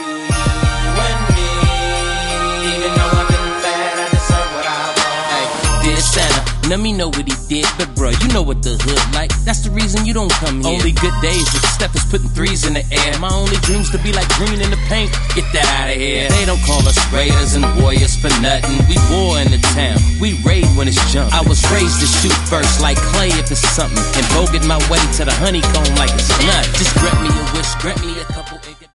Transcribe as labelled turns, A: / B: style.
A: to you and me. Even though I've been bad, I deserve what I want.
B: Hey, dear Santa, let me know what he did, but bruh, you know what the hood like. That's the reason you don't come here. Only good days if Steph is putting threes in the air. My only dream's to be like green in the paint. Get that out of here. They don't call us raiders and warriors for nothing. We war in the town. We raid when it's jump. I was raised to shoot first like clay if it's something, and bogey my way to the honeycomb like it's a nut. Just grant me a wish, grant me a